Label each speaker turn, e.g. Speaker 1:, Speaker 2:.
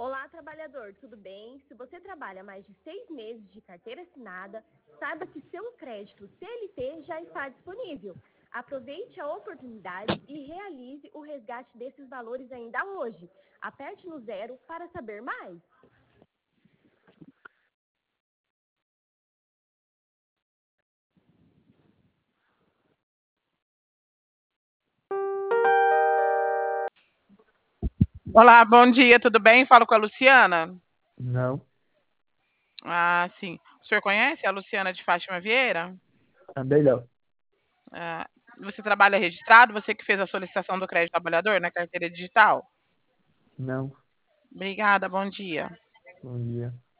Speaker 1: Olá, trabalhador, tudo bem? Se você trabalha mais de 6 meses de carteira assinada, saiba que seu crédito CLT já está disponível. Aproveite a oportunidade e realize o resgate desses valores ainda hoje. Aperte no 0 para saber mais.
Speaker 2: Olá, bom dia, tudo bem? Falo com a Luciana?
Speaker 3: Não,
Speaker 2: Ah, sim. O senhor conhece a Luciana de Fátima Vieira?
Speaker 3: também não.
Speaker 2: Ah, você trabalha registrado? Você que fez a solicitação do crédito trabalhador na carteira digital?
Speaker 3: Não,
Speaker 2: Obrigada, bom dia.
Speaker 3: bom dia.